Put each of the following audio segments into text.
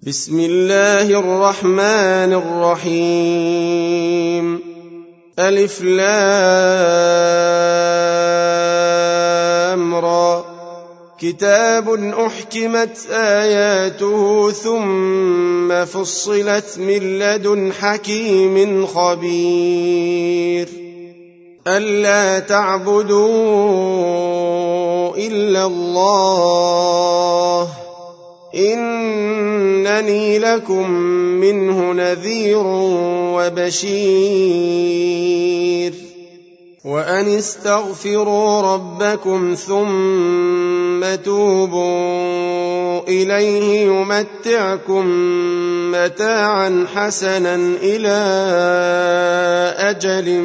بسم الله الرحمن الرحيم ألف لام را كتاب أحكمت آياته ثم فصلت من لدن حكيم خبير ألا تعبدوا إلا الله إنني لكم منه نذير وبشير وأن استغفروا ربكم ثم توبوا إليه يمتعكم متاعا حسنا إلى أجل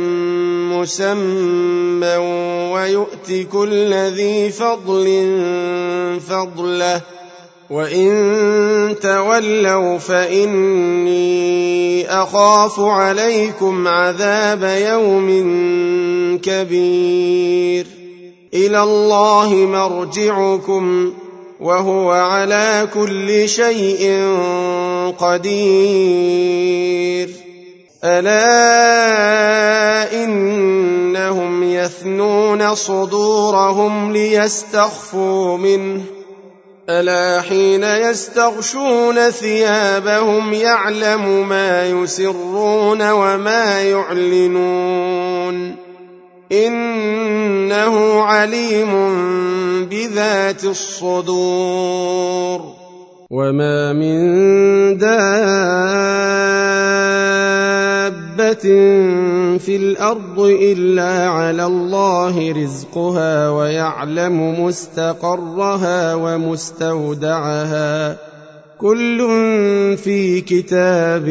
مسمى ويؤت كل ذي فضل فضله وإن تولوا فإني أخاف عليكم عذاب يوم كبير إلى الله مرجعكم وهو على كل شيء قدير ألا إنهم يثنون صدورهم ليستخفوا منه ألا حين يستغشون ثيابهم يعلم ما يسرون وما يعلنون إنه عليم بذات الصدور وما من دابة في الأرض إلا على الله رزقها ويعلم مستقرها ومستودعها كل في كتاب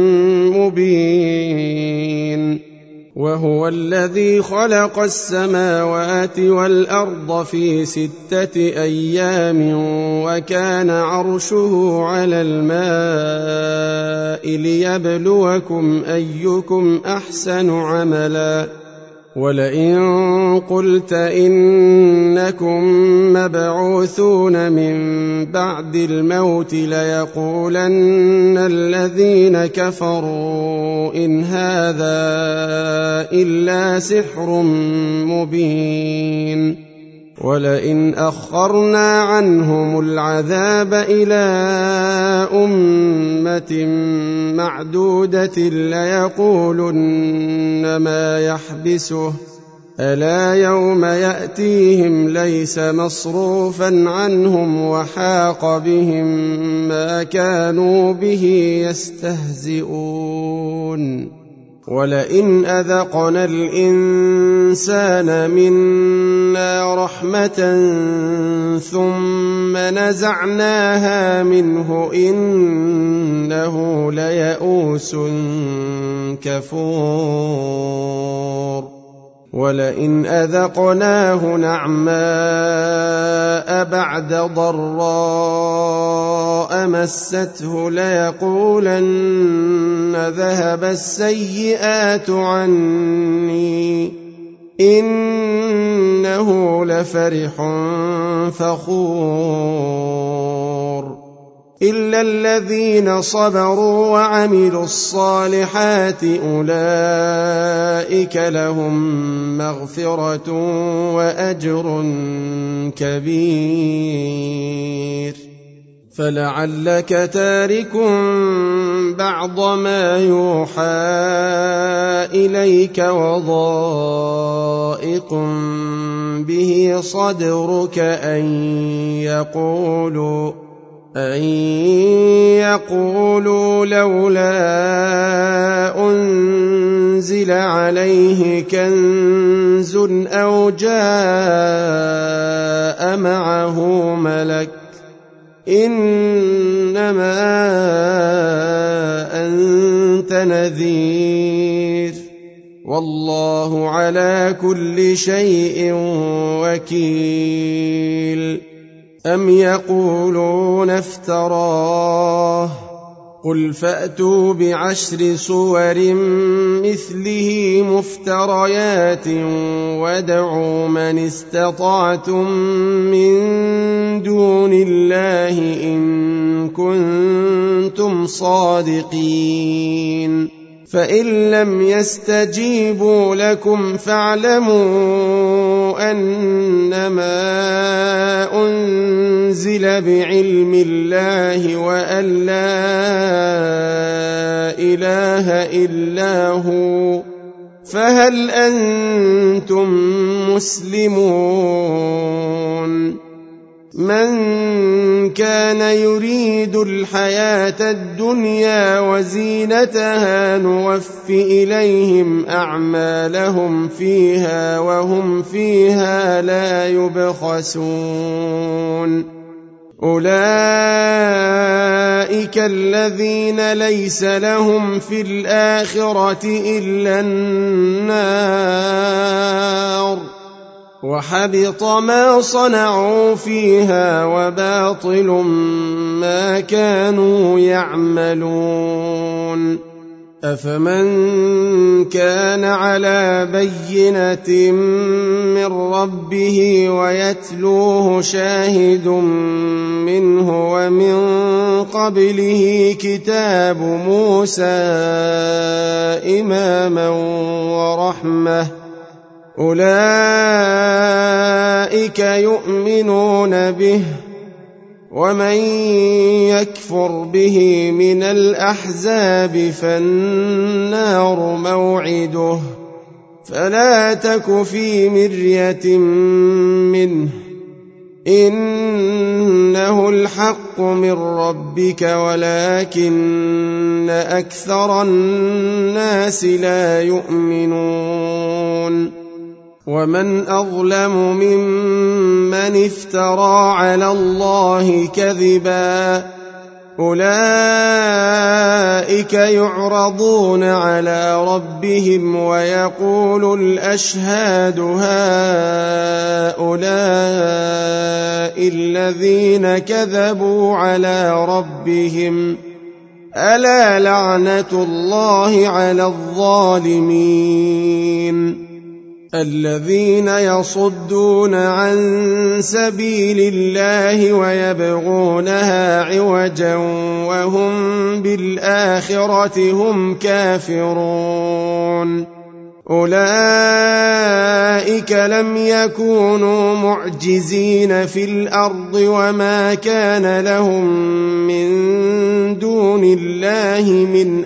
مبين وهو الذي خلق السماوات والأرض في 6 أيام وكان عرشه على الماء ليبلوكم أيكم أحسن عملا ولئن قلت إنكم مبعوثون من بعد الموت ليقولن الذين كفروا إن هذا إلا سحر مبين ولئن أخرنا عنهم العذاب إلى أمة معدودة ليقولن ما يحبسه ألا يوم يأتيهم ليس مصروفا عنهم وحاق بهم ما كانوا به يستهزئون ولئن أذقنا الإنسان منا رحمة ثم نزعناها منه إنه ليئوس كفور ولئن أذقناه نعماء بعد ضراء مسته ليقولن ذهب السيئات عني إنه لفرح فخور إلا الذين صبروا وعملوا الصالحات أولئك لهم مغفرة وأجر كبير فلعلك تارك بعض ما يوحى إليك وضائق به صدرك أن يقولوا لولا أنزل عليه كنز أو جاء معه ملك إنما أنت نذير والله على كل شيء وكيل أم يقولون افتراه قل فأتوا ب10 سور مثله مفتريات وادعوا من استطعتم من دون الله إن كنتم صادقين فإن لم يستجيبوا لكم فاعلموا أنما أنزل بعلم الله وأن لا إله إلا هو فهل أنتم مسلمون من كان يريد الحياة الدنيا وزينتها نوف إليهم أعمالهم فيها وهم فيها لا يبخسون أولئك الذين ليس لهم في الآخرة إلا النار وحبط ما صنعوا فيها وباطل ما كانوا يعملون أفمن كان على بينة من ربه ويتلوه شاهد منه ومن قبله كتاب موسى إماما ورحمة أولئك يؤمنون به ومن يكفر به من الأحزاب فالنار موعده فلا تك في مرية منه إنه الحق من ربك ولكن أكثر الناس لا يؤمنون ومن أظلم ممن افترى على الله كذبا أولئك يعرضون على ربهم ويقول الأشهاد هؤلاء الذين كذبوا على ربهم ألا لعنة الله على الظالمين الذين يصدون عن سبيل الله ويبغونها عوجا وهم بالآخرة هم كافرون أولئك لم يكونوا معجزين في الأرض وما كان لهم من دون الله من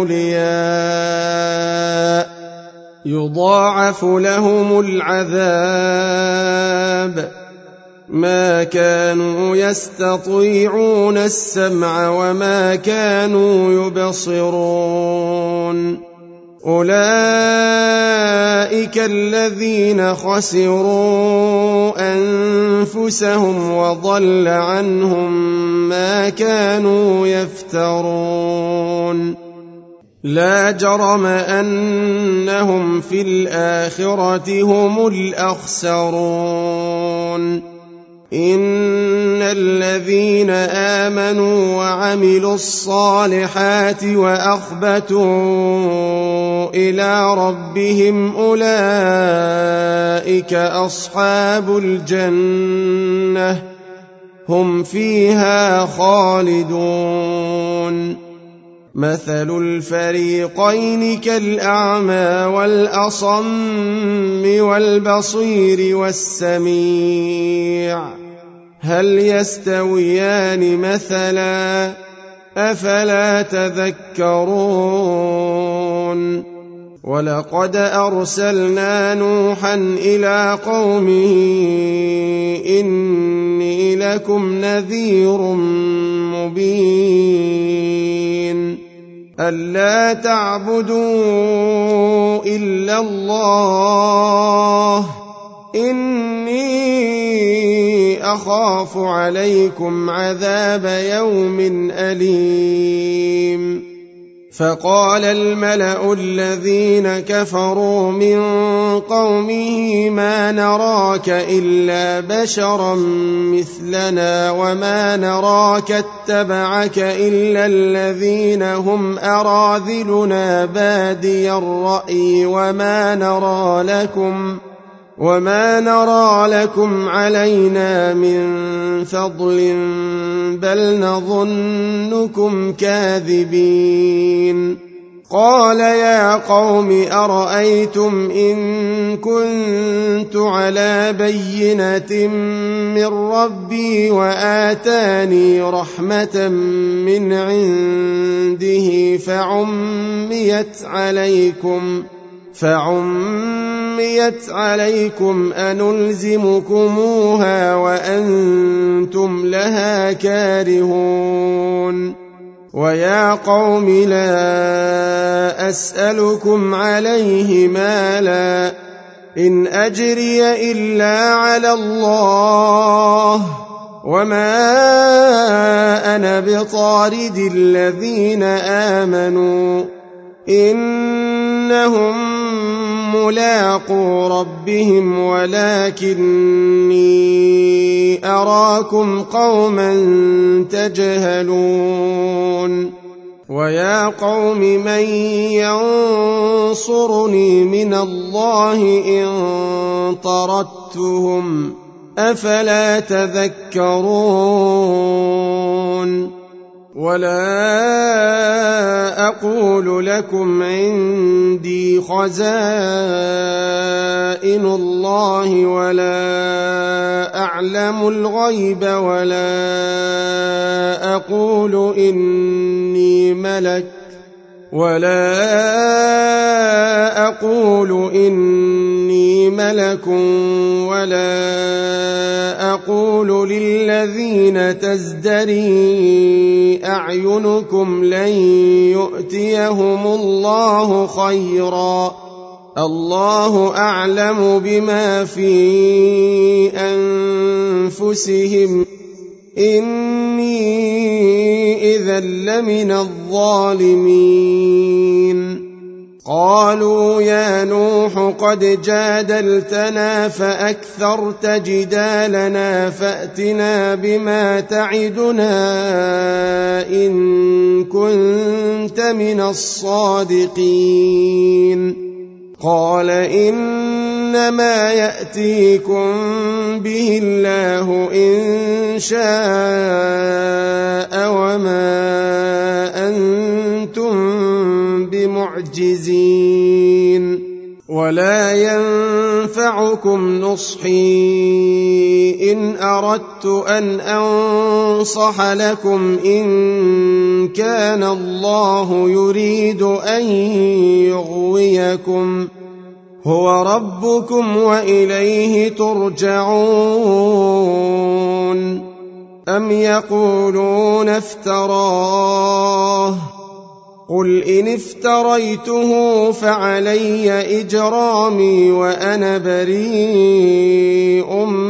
أولياء يضاعف لهم العذاب ما كانوا يستطيعون السمع وما كانوا يبصرون أولئك الذين خسروا أنفسهم وضل عنهم ما كانوا يفترون لا جرم أنهم في الآخرة هم الأخسرون إن الذين آمنوا وعملوا الصالحات وأخبتوا إلى ربهم أولئك أصحاب الجنة هم فيها خالدون مثل الفريقين كالأعمى والأصم والبصير والسميع هل يستويان مثلا أفلا تذكرون ولقد أرسلنا نوحا إلى قومه إني لكم نذير مبين ألا تعبدوا إلا الله إني أخاف عليكم عذاب يوم أليم فقال الملأ الذين كفروا من قومه ما نراك إلا بشرا مثلنا وما نراك اتبعك إلا الذين هم أراذلنا بادي الرأي وما نرى لكم علينا من فضل بل نظنكم كاذبين. قال يا قوم أرأيتم إن كنت على بينة من ربي وآتاني رحمة من عنده فعميت عليكم أنلزمكموها وأنتم لها كارهون. ويا قوم لا أسألكم عليه مالا إن أجري إلا على الله وما أنا بطارد الذين آمنوا إنهم ملاقو ربهم ولكني أراكم قوما تجهلون. ويا قوم من ينصرني من الله إن طردتهم أفلا تذكرون. ولا أقول لكم عندي خزائن الله ولا أعلم الغيب ولا أقول إني ملك ولا أقول للذين تزدري أعينكم لن يؤتيهم الله خيرا الله أعلم بما في أنفسهم إني إذا لمن الظالمين. قالوا يا نوح قد جادلتنا فأكثرت جدالنا فأتنا بما تعدنا إن كنت من الصادقين. قال إنما يأتيكم به الله إن شاء وما أنتم بمعجزين. ولا ينفعكم نصحي إن أردت أن أنصح لكم إن كان الله يريد أن يغويكم هو ربكم وإليه ترجعون. أم يقولون افتراه قل إن افتريته فعلي إجرامي وأنا بريء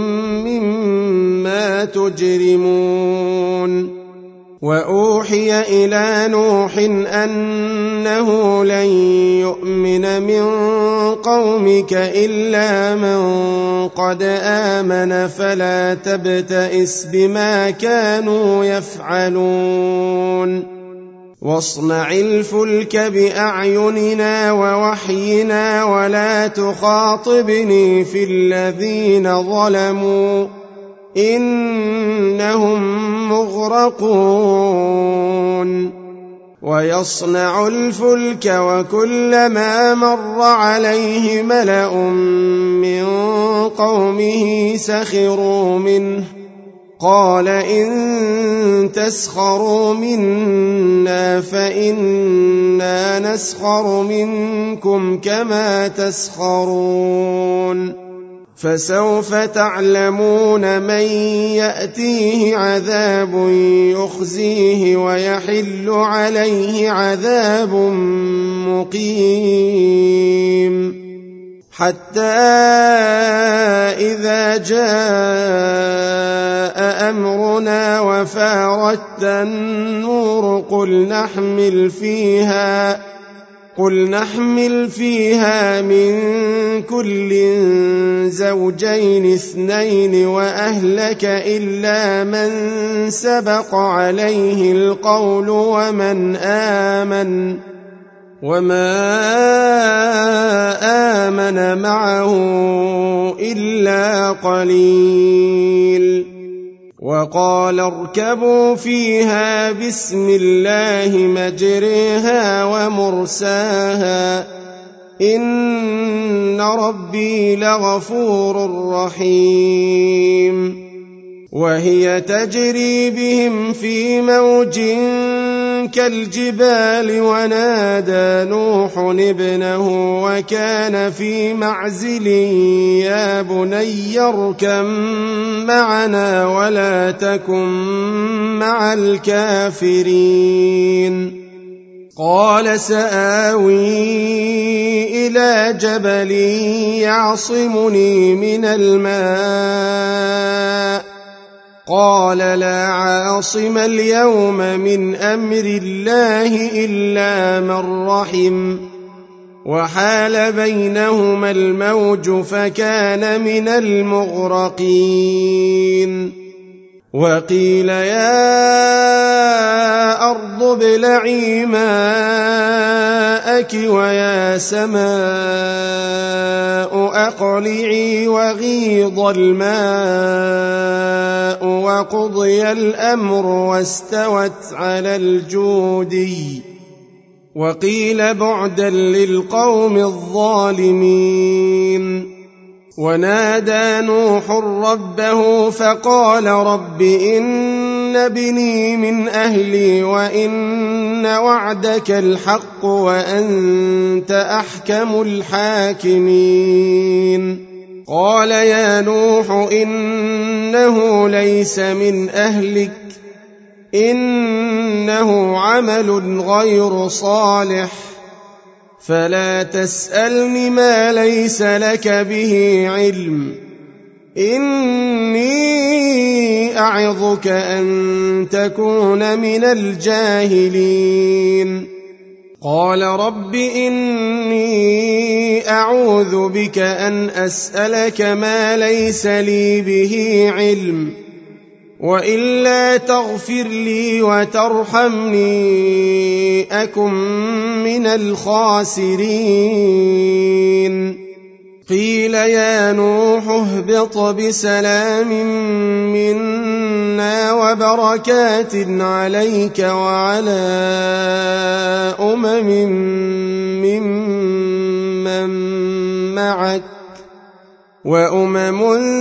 مما تجرمون. وأوحي إلى نوح أنه لن يؤمن من قومك إلا من قد آمن فلا تبتئس بما كانوا يفعلون. واصنع الفلك بأعيننا ووحينا ولا تخاطبني في الذين ظلموا إنهم مغرقون. ويصنع الفلك وكلما مر عليه ملأ من قومه سخروا منه قال إن تسخروا منا فإنا نسخر منكم كما تسخرون. فسوف تعلمون من يأتيه عذاب يخزيه ويحل عليه عذاب مقيم. حتى إذا جاء أمرنا وفارت النور قل نحمل فيها من كل زوجين 2 وأهلك إلا من سبق عليه القول وما آمن معه إلا قليل. وقال اركبوا فيها بسم الله مجريها ومرساها إن ربي لغفور رحيم. وهي تجري بهم في موج كالجبال ونادى نوح ابنه وكان في معزل يا بني اركب معنا ولا تكن مع الكافرين. قال سآوي إلى جبل يعصمني من الماء قال لا عاصم اليوم من أمر الله إلا من رحم وحال بينهما الموج فكان من المغرقين. وقيل يا أرض ابلعي ماءك ويا سماء أقلعي وغيض الماء وقضي الأمر واستوت على الجودي وقيل بعدا للقوم الظالمين. ونادى نوح ربه فقال رب إن ابني من أهلي وإن وعدك الحق وأنت أحكم الحاكمين. قال يا نوح إنه ليس من أهلك إنه عمل غير صالح فلا تسألني ما ليس لك به علم إني أعظك أن تكون من الجاهلين. قال رب إني أعوذ بك أن أسألك ما ليس لي به علم وإلا تغفر لي وترحمني أكن من الخاسرين. قيل يا نوح اهبط بسلام منا وبركات عليك وعلى ممن معك وأمم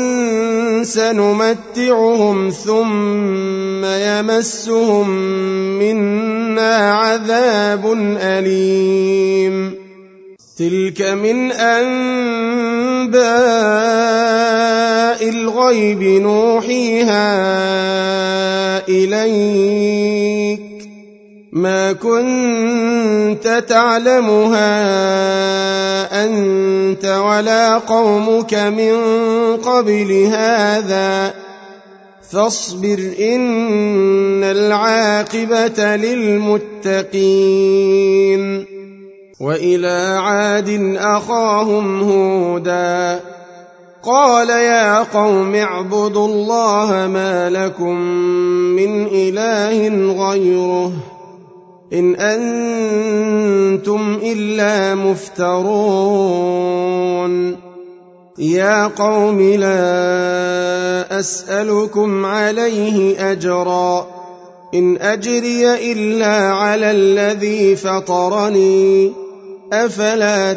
سنمتعهم ثم يمسهم منا عذاب أليم. تلك من أنباء الغيب نوحيها إليك ما كنت تعلمها أنت ولا قومك من قبل هذا فاصبر إن العاقبة للمتقين. وإلى عاد أخاهم هودا قال يا قوم اعبدوا الله ما لكم من إله غيره إن أنتم إلا مفترون. يا قوم لا أسألكم عليه أجرا إن أجري إلا على الذي فطرني أفلا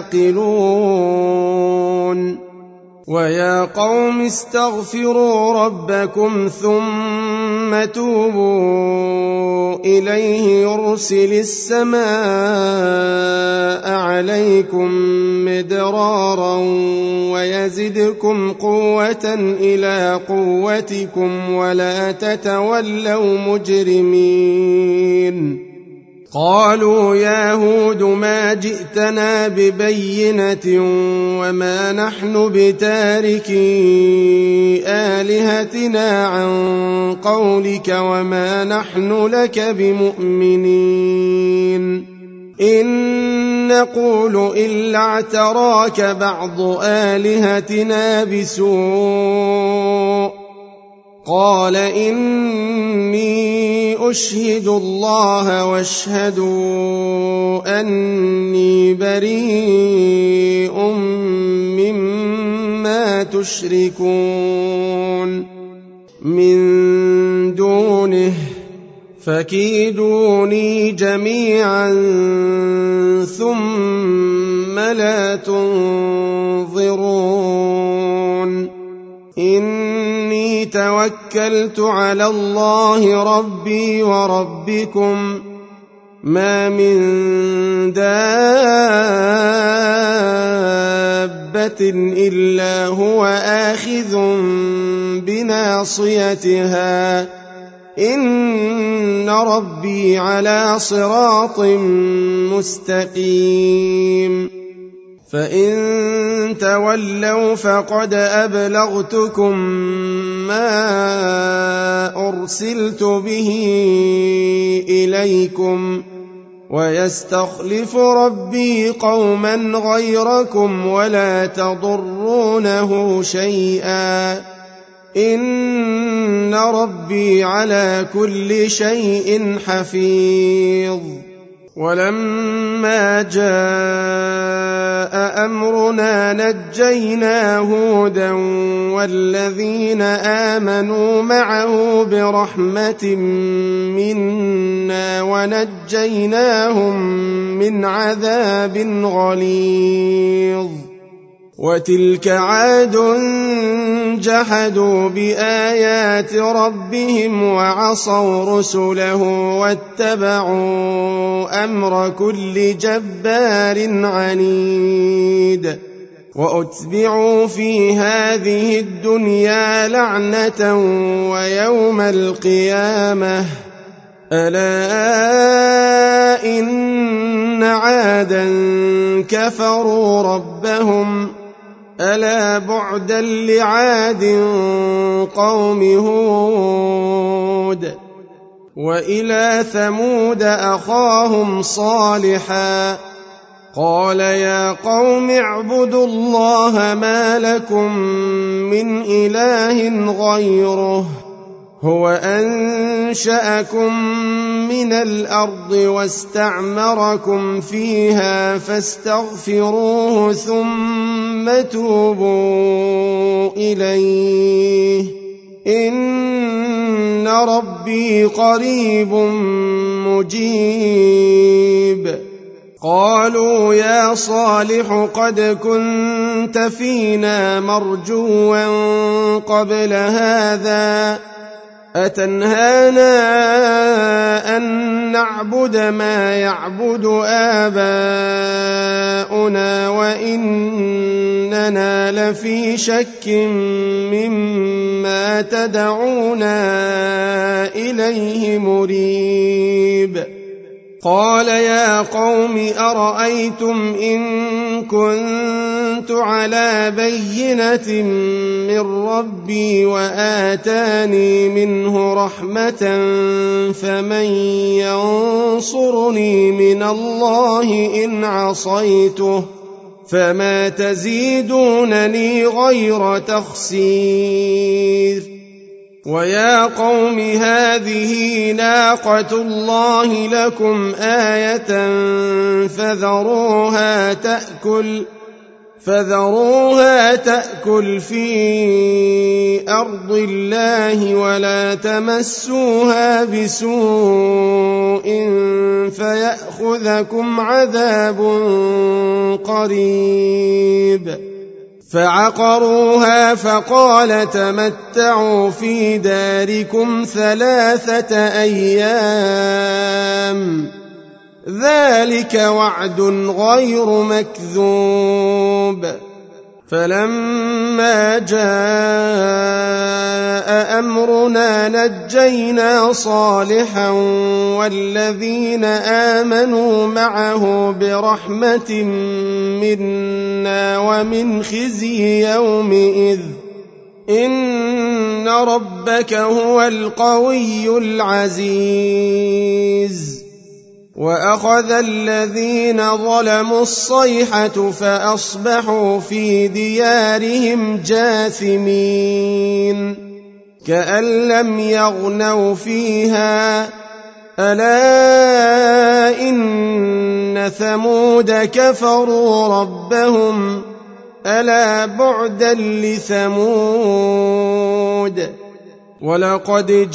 تعقلون. ويا قوم استغفروا ربكم ثم توبوا إليه يرسل السماء عليكم مدرارا ويزدكم قوة إلى قوتكم ولا تتولوا مجرمين. قالوا يا هود ما جئتنا ببينة وما نحن بتاركي آلهتنا عن قولك وما نحن لك بمؤمنين إن نقول إلا اعتراك بعض آلهتنا بسوء قال إني أشهد الله واشهدوا أني بريء مما تشركون من دونه فكيدوني جميعا ثم لا تنظرون إني توكلت على الله ربي وربكم ما من دابة إلا هو آخذ بناصيتها إن ربي على صراط مستقيم فإن تولوا فقد أبلغتكم ما أرسلت به إليكم ويستخلف ربي قوما غيركم ولا تضرونه شيئا إن ربي على كل شيء حفيظ ولما جاء أمرنا نجينا هودا والذين آمنوا معه برحمة منا ونجيناهم من عذاب غليظ وتلك عاد جحدوا بآيات ربهم وعصوا رسله واتبعوا أمر كل جبار عنيد وأتبعوا في هذه الدنيا لعنة ويوم القيامة ألا إن عادا كفروا ربهم ألا بعدا لعاد قوم هود وإلى ثمود أخاهم صالحا قال يا قوم اعبدوا الله ما لكم من إله غيره هو أنشأكم من الأرض واستعمركم فيها فاستغفروه ثم توبوا إليه إن ربي قريب مجيب قالوا يا صالح قد كنت فينا مرجوا قبل هذا أتنهانا أن نعبد ما يعبد آباؤنا وإننا لفي شك مما تدعونا إليه مريب قال يا قوم أرأيتم إن كنت على بينة من ربي وآتاني منه رحمة فمن ينصرني من الله إن عصيته فما تزيدونني غير تخسير ويا قوم هذه ناقة الله لكم آية فذروها تأكل في أرض الله ولا تمسوها بسوء فيأخذكم عذاب قريب فعقروها فقال تمتعوا في داركم 3 أيام ذلك وعد غير مكذوب فلما جاء أمرنا نجينا صالحا والذين آمنوا معه برحمة منا ومن خزي يومئذ إن ربك هو القوي العزيز وأخذ الذين ظلموا الصيحة فأصبحوا في ديارهم جاثمين كأن لم يغنوا فيها ألا إن ثمود كفروا ربهم ألا بعدا لثمود ولقد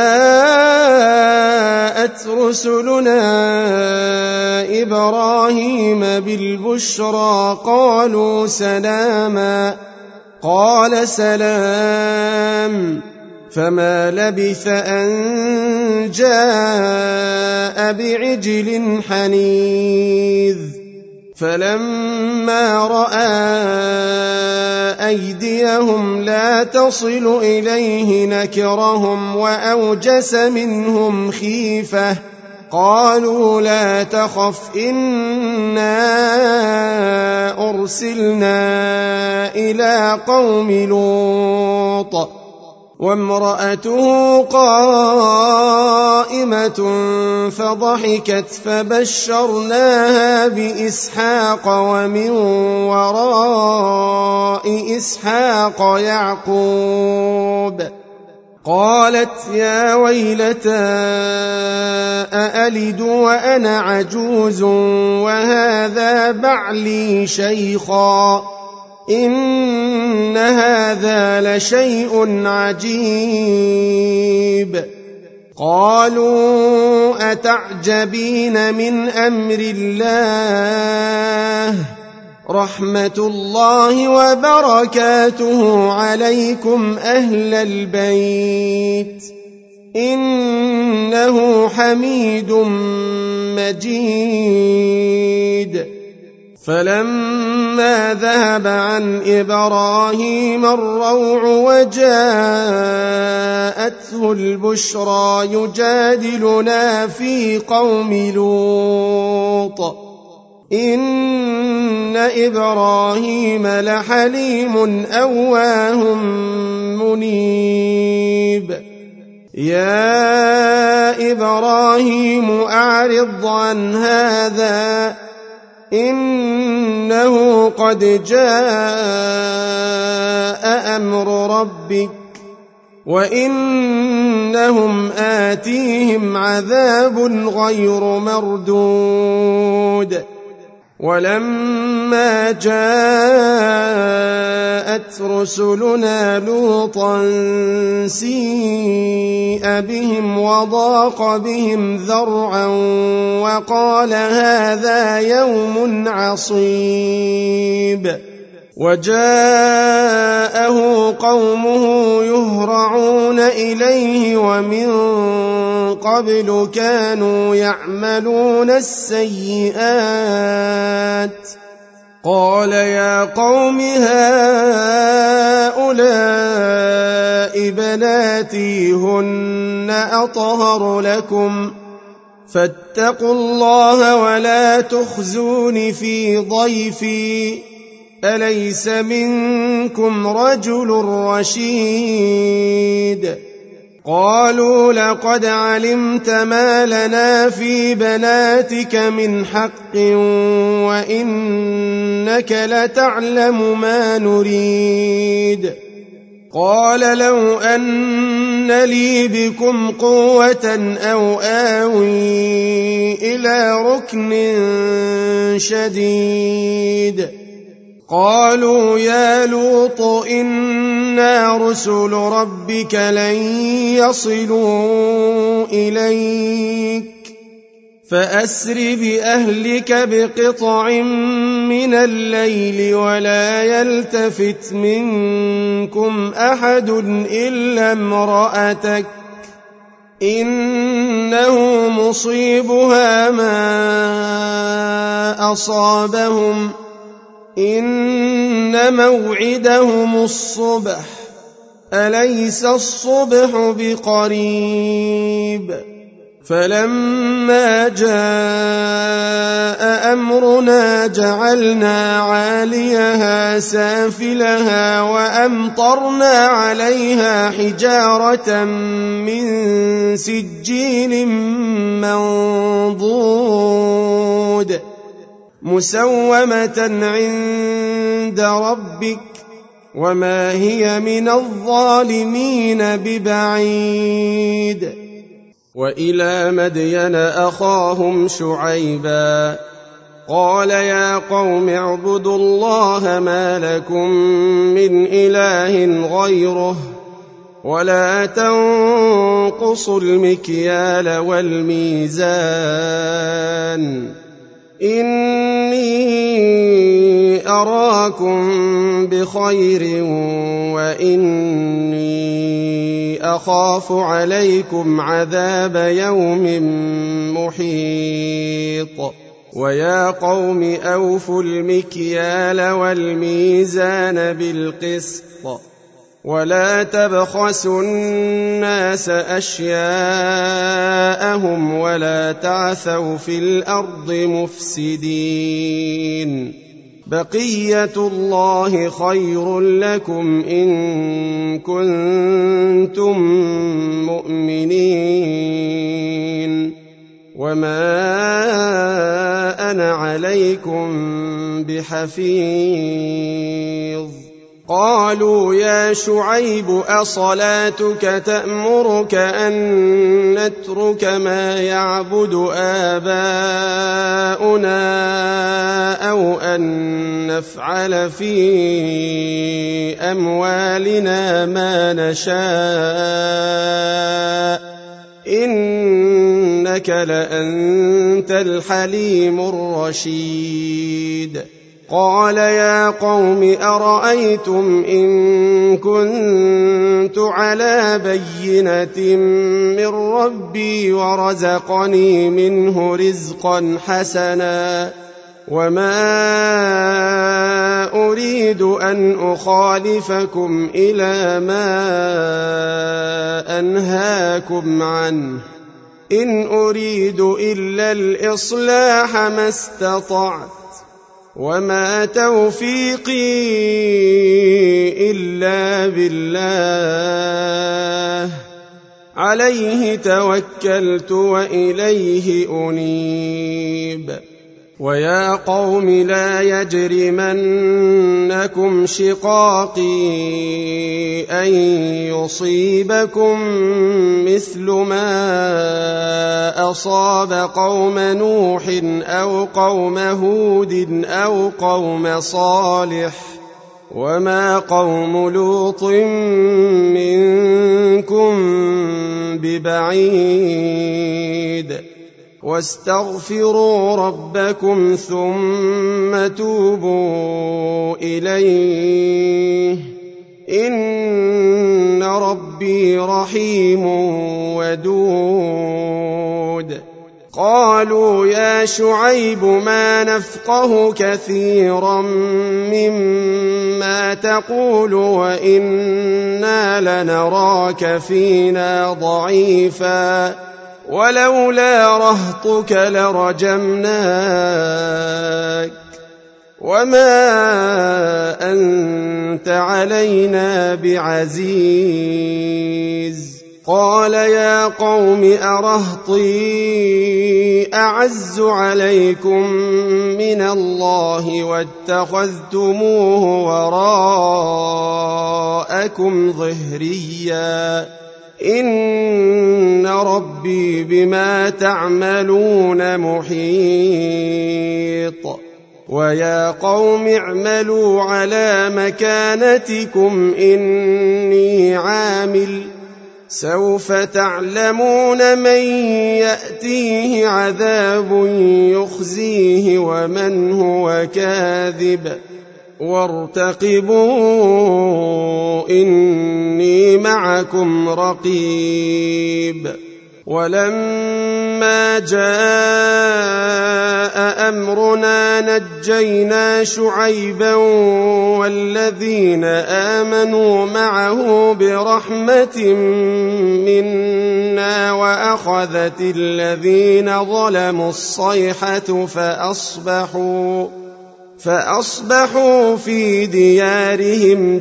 جاءت رسلنا إبراهيم بالبشرى قالوا سلاما قال سلام فما لبث أن جاء بعجل حنيذ فلما رأى أيديهم لا تصل إليه نكرهم وأوجس منهم خيفة قالوا لا تخف إنا أرسلنا إلى قوم لوط وامرأته قائمة فضحكت فبشرناها بإسحاق ومن وراء إسحاق يعقوب قالت يا ويلتى أألد وأنا عجوز وهذا بعلي شيخا إن هذا لشيء عجيب قالوا أتعجبين من أمر الله رحمة الله وبركاته عليكم أهل البيت إنه حميد مجيد فلما ذهب عن إبراهيم الروع وجاءته البشرى يجادلنا في قوم لوط إن إبراهيم لحليم أواه منيب يا إبراهيم أعرض عن هذا إنه قد جاء أمر ربك وإنهم آتيهم عذاب غير مردود ولما جاءت رسلنا لوطا سيء بهم وضاق بهم ذرعا وقال هذا يوم عصيب وجاءه قومه يهرعون إليه ومن قبل كانوا يعملون السيئات قال يا قوم هؤلاء بناتي هن أطهر لكم فاتقوا الله ولا تخزون في ضيفي أليس منكم رجل رشيد قالوا لقد علمت ما لنا في بناتك من حق وإنك لتعلم ما نريد قال لو أن لي بكم قوة أو آوي إلى ركن شديد قالوا يا لوط إنا رسل ربك لن يصلوا إليك فأسر بأهلك بقطع من الليل ولا يلتفت منكم أحد إلا امرأتك إنه مصيبها ما أصابهم إن موعدهم الصبح أليس الصبح بقريب فلما جاء أمرنا جعلنا عاليها سافلها وأمطرنا عليها حجارة من سجيل منضود مسومة عند ربك وما هي من الظالمين ببعيد وإلى مدين أخاهم شعيبا قال يا قوم اعبدوا الله ما لكم من إله غيره ولا تنقصوا المكيال والميزان إني أراكم بخير وإني أخاف عليكم عذاب يوم محيط ويا قوم أوفوا المكيال والميزان بالقسط ولا تبخسوا الناس أشياءهم ولا تعثوا في الأرض مفسدين بقية الله خير لكم إن كنتم مؤمنين وما أنا عليكم بحفيظ قالوا يا شعيب أصلاتك تأمرك أن نترك ما يعبد آباؤنا أو أن نفعل في أموالنا ما نشاء إنك لأنت الحليم الرشيد قال يا قوم أرأيتم إن كنت على بينة من ربي ورزقني منه رزقا حسنا وما أريد أن أخالفكم إلى ما أنهاكم عنه إن أريد إلا الإصلاح ما استطعت وما توفيقي إلا بالله عليه توكلت وإليه أنيب ويا قوم لا يجرمنكم شقاقي أن يصيبكم مثل ما أصاب قوم نوح أو قوم هود أو قوم صالح وما قوم لوط منكم ببعيد واستغفروا ربكم ثم توبوا إليه إن ربي رحيم ودود قالوا يا شعيب ما نفقه كثيرا مما تقول وإنا لنراك فينا ضعيفا ولولا رهطك لرجمناك وما أنت علينا بعزيز قال يا قوم أرهطي أعز عليكم من الله واتخذتموه وراءكم ظهريا إن ربي بما تعملون محيط ويا قوم اعملوا على مكانتكم إني عامل سوف تعلمون من يأتيه عذاب يخزيه ومن هو كاذب وارتقبوا إني معكم رقيب ولما جاء جاء أمرنا نجينا شعيبا والذين آمنوا معه برحمة منا وأخذت الذين ظلموا الصيحة فأصبحوا في ديارهم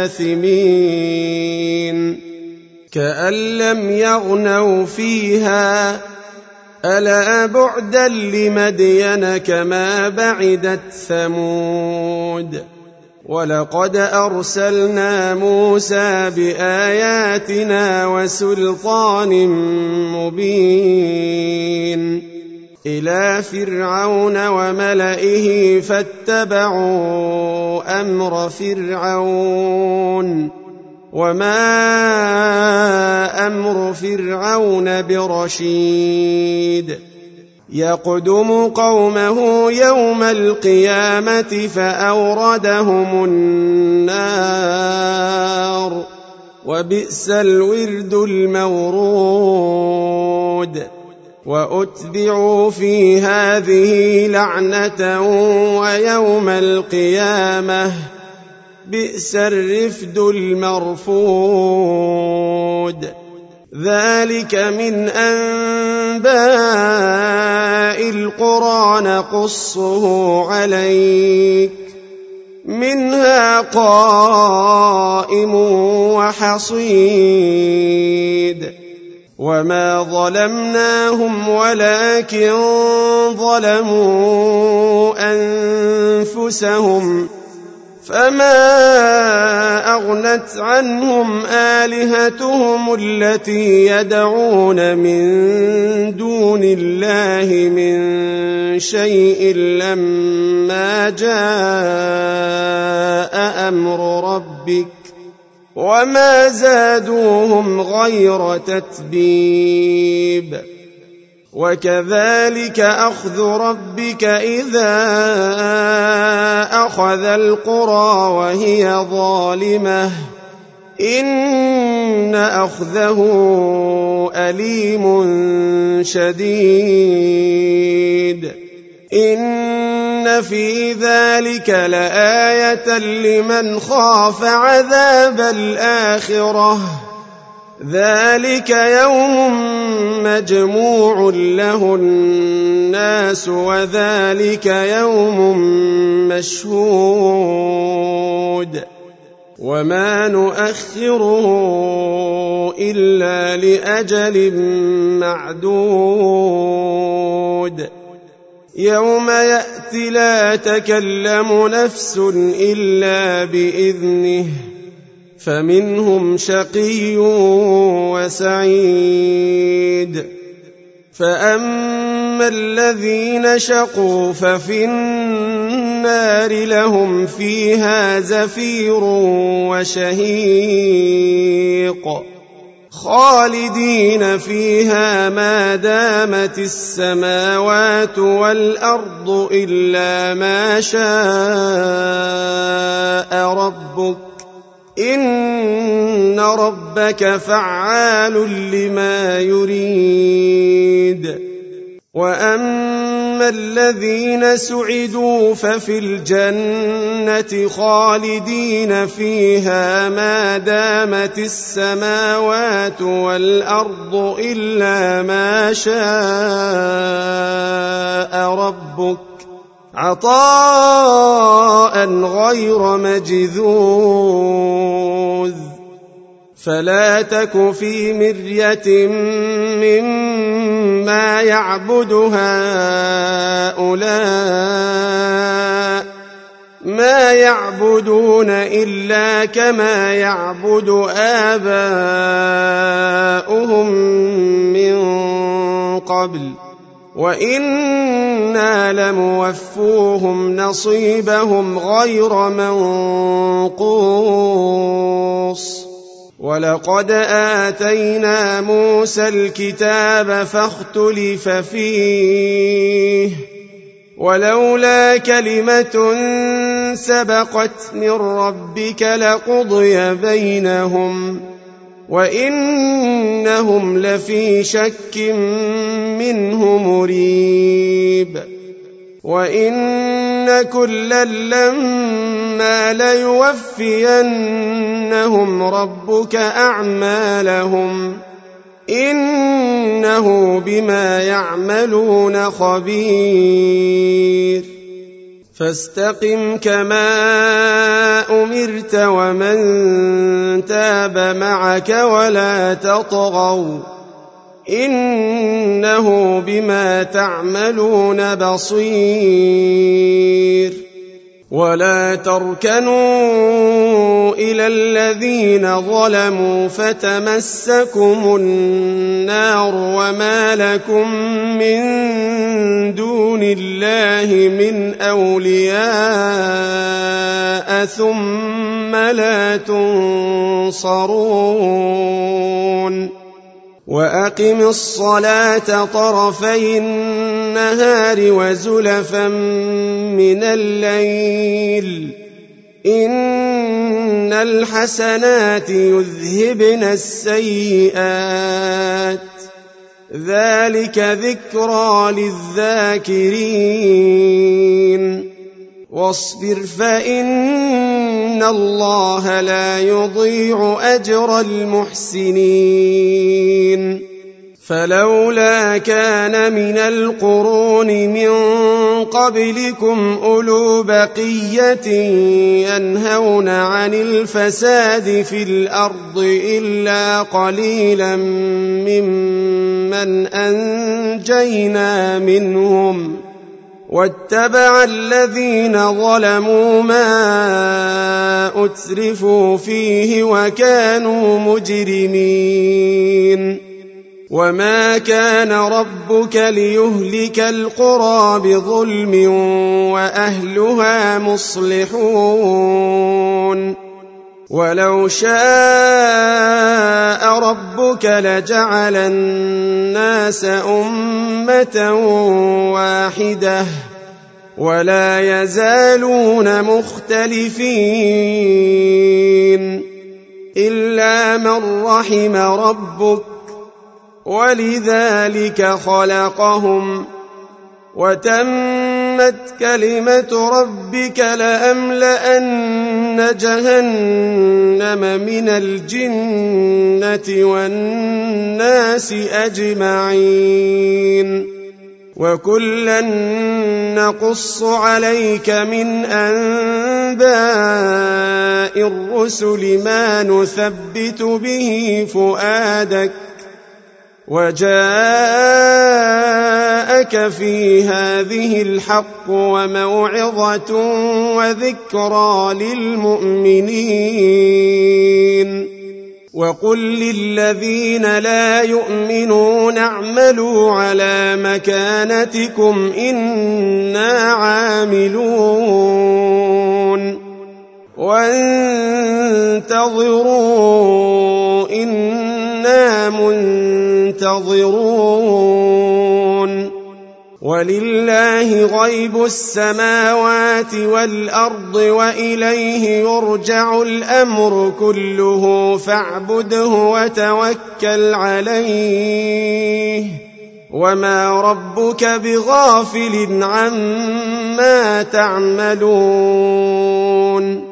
جاثمين كأن لم يغنوا فيها ألا بعدا لمدين كما بعدت ثمود ولقد أرسلنا موسى بآياتنا وسلطان مبين إلى فرعون وملئه فاتبعوا أمر فرعون وما أمر فرعون برشيد يقدم قومه يوم القيامة فأوردهم النار وبئس الورد المورود وأتبعوا في هذه لعنة ويوم القيامة بئس الرفد المرفود ذلك من أنباء القرى نقصه عليك منها قائم وحصيد وما ظلمناهم ولكن ظلموا أنفسهم فما أغنت عنهم آلهتهم التي يدعون من دون الله من شيء لما جاء أمر ربك وما زادوهم غير تتبيب وكذلك أخذ ربك إذا أخذ القرى وهي ظالمة إن أخذه أليم شديد إن في ذلك لآية لمن خاف عذاب الآخرة ذلك يوم مجموع له الناس وذلك يوم مشهود وما نؤخره إلا لأجل معدود يوم يأتي لا تكلم نفس إلا بإذنه فمنهم شقي وسعيد فأما الذين شقوا ففي النار لهم فيها زفير وشهيق خالدين فيها ما دامت السماوات والأرض إلا ما شاء ربك إن ربك فعال لما يريد وأما الذين سعدوا ففي الجنة خالدين فيها ما دامت السماوات والأرض إلا ما شاء ربك عطاء غير مجذوذ فلا تك في مرية مما يعبد هؤلاء ما يعبدون إلا كما يعبد آباؤهم من قبل وإنا لموفوهم نصيبهم غير منقوص ولقد آتينا موسى الكتاب فاختلف فيه ولولا كلمة سبقت من ربك لقضي بينهم وإنهم لفي شك منه مريب وإن كلا لما ليوفينهم ربك أعمالهم إنه بما يعملون خبير فاستقم كما أمرت ومن تاب معك ولا تطغوا إنه بما تعملون بصير ولا تركنوا إلى الذين ظلموا فتمسكم النار وما لكم من دون الله من أولياء ثم لا تنصرون وأقم الصلاة طرفي النهار وزلفا من الليل إن الحسنات يذهبن السيئات ذلك ذكرى للذاكرين واصبر فإن الله لا يضيع أجر المحسنين فلولا كان من القرون من قبلكم أولو بقية ينهون عن الفساد في الأرض إلا قليلا ممن أنجينا منهم واتبع الذين ظلموا ما أترفوا فيه وكانوا مجرمين وما كان ربك ليهلك القرى بظلم وأهلها مصلحون ولو شاء ربك لجعل الناس أمة واحدة ولا يزالون مختلفين إلا من رحم ربك ولذلك خلقهم وتمت كلمة ربك لأملأن جهنم من الجنة والناس أجمعين وكلا نقص عليك من أنباء الرسل ما نثبت به فؤادك وجاءك في هذه الحق وموعظة وذكرى للمؤمنين وقل للذين لا يؤمنون اعملوا على مكانتكم إنا عاملون وانتظروا إنا منتظرون ولله غيب السماوات والأرض وإليه يرجع الأمر كله فاعبده وتوكل عليه وما ربك بغافل عما تعملون